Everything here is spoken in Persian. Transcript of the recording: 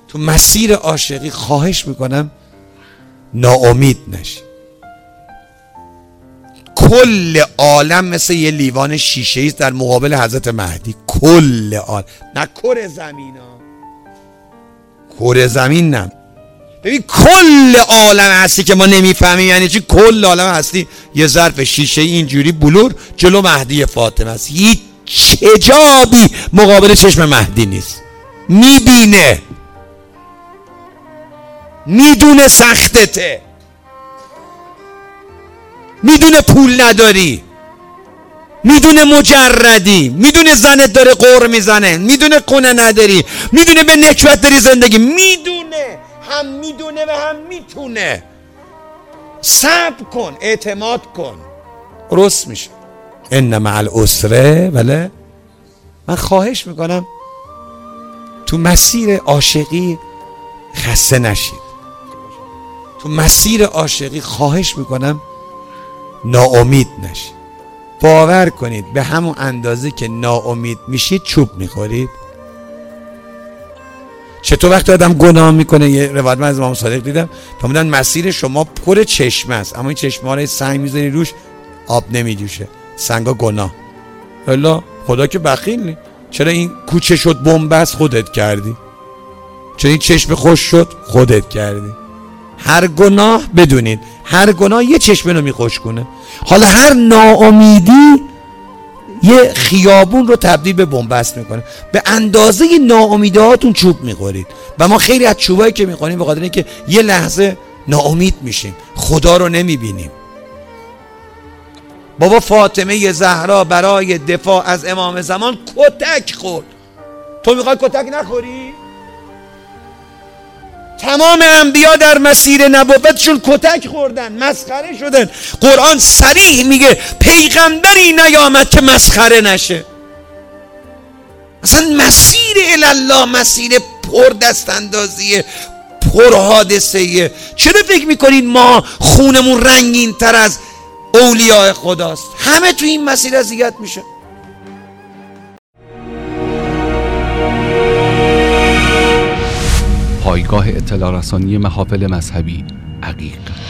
تو مسیر عاشقی خواهش میکنم ناامید نشید. کل عالم مثل یه لیوان شیشه ایست در مقابل حضرت مهدی. کل عالم، نه کره زمین ها، کره زمین نه. ببین کل عالم هستی که ما نمیفهمیم یعنی چی. کل عالم هستی یه ظرف شیشه اینجوری بلور جلو مهدی فاطمه است. هیچ حجابی مقابل چشم مهدی نیست. میبینه، میدونه سختته، میدونه پول نداری، میدونه مجردی، میدونه زنت داره قور میزنه، میدونه خونه نداری، میدونه به نکبت داری زندگی، میدونه، هم میدونه و هم میتونه. صبر کن، اعتماد کن، درست میشه. ان مع العسر. بله، من خواهش میکنم تو مسیر عاشقی خسته نشید. تو مسیر عاشقی خواهش میکنم ناامید نشید. باور کنید به همون اندازه که ناامید میشید چوب میخورید. چطور وقتی آدم گناه میکنه، یه روایت من از امام صادق دیدم فرمودن مسیر شما پر چشمه است، اما این چشمه ها رو سنگ میذاری روش آب نمیجوشه. سنگا گناه. الا خدا که بخیل نیست. چرا این کوچه شد بنبست خودت کردی، چرا این چشم خوش شد خودت کردی. هر گناه بدونید هر گناه یه چشمه رو میخوش کنه. حالا هر ناامیدی یه خیابون رو تبدیل به بنبست میکنه. به اندازه ناامیده هاتون چوب میخورید و ما خیلی از چوبایی که میخوریم به خاطر اینکه یه لحظه ناامید میشیم، خدا رو نمیبینیم. بابا فاطمه زهرا برای دفاع از امام زمان کتک خورد. تو میخوای کتک نخوری؟ تمام انبیا در مسیر نبوتشون کتک خوردن، مسخره شدن. قرآن صریح میگه پیغمبری نیامد که مسخره نشه. اصلا مسیر الله مسیر پر دست اندازیه، پر حادثه. چرا فکر میکنید ما خونمون رنگین تر از اولیاء خداست؟ همه تو این مسیر اذیت میشه. پایگاه اطلاع رسانی محافل مذهبی عقیق.